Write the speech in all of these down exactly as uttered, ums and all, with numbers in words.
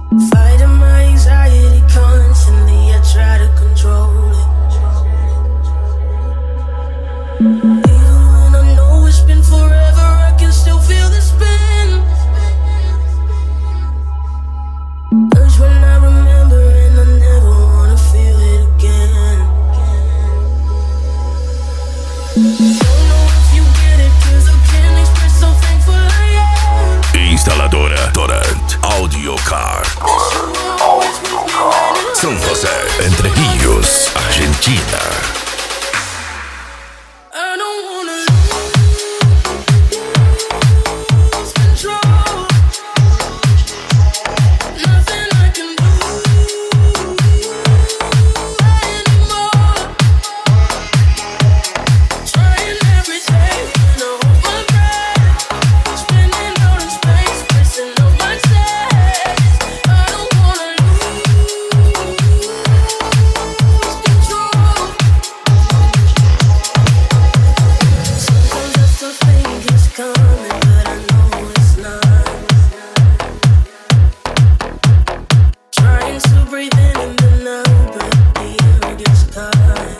Fighting my anxiety constantly, I try to control it. Even when I know it's been forever, I can still feel the spin. Urge when I remember, and I never wanna feel it again. Don't know if you get it, 'cause I can't express how thankful I am. Instaladora Torrent Audio Car. San José, Entre Ríos, Argentina. I don't wanna lose control. Nothing I can do anymore. Trying every day and I hold my breath. Spinning out in space, pressing on my chest. I don't wanna lose control. Sometimes I still think it's coming, but I know it's not. Trying to breathe in and then out, but the air gets caught.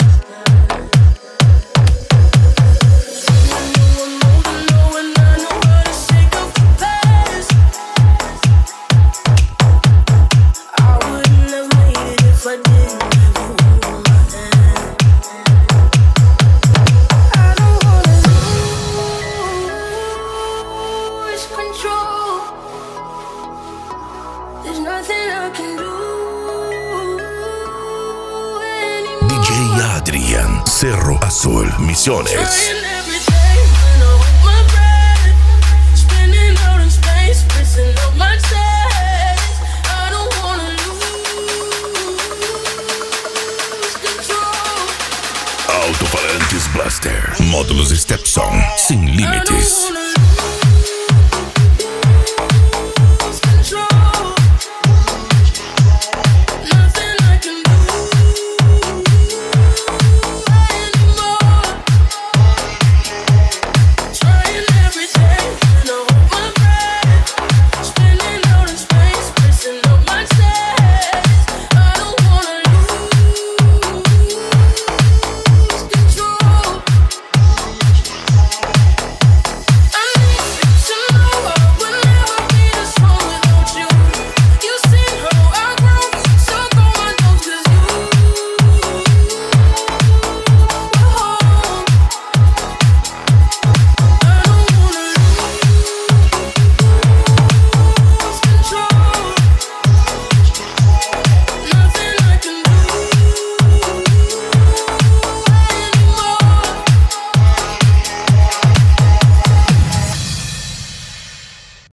I know I'm older, know, and I know how to shake off the past. I wouldn't have made it if I didn't have you hold my hand. I don't wanna lose control. There's nothing I can do D J anymore. Adrian, Cerro Azul, Misiones. Trying every day when I hold my breath. Spinning out in space, pressing up my chest. I don't wanna lose control. Alto-falantes Blaster. Módulos Stepson, sin I don't límites. wanna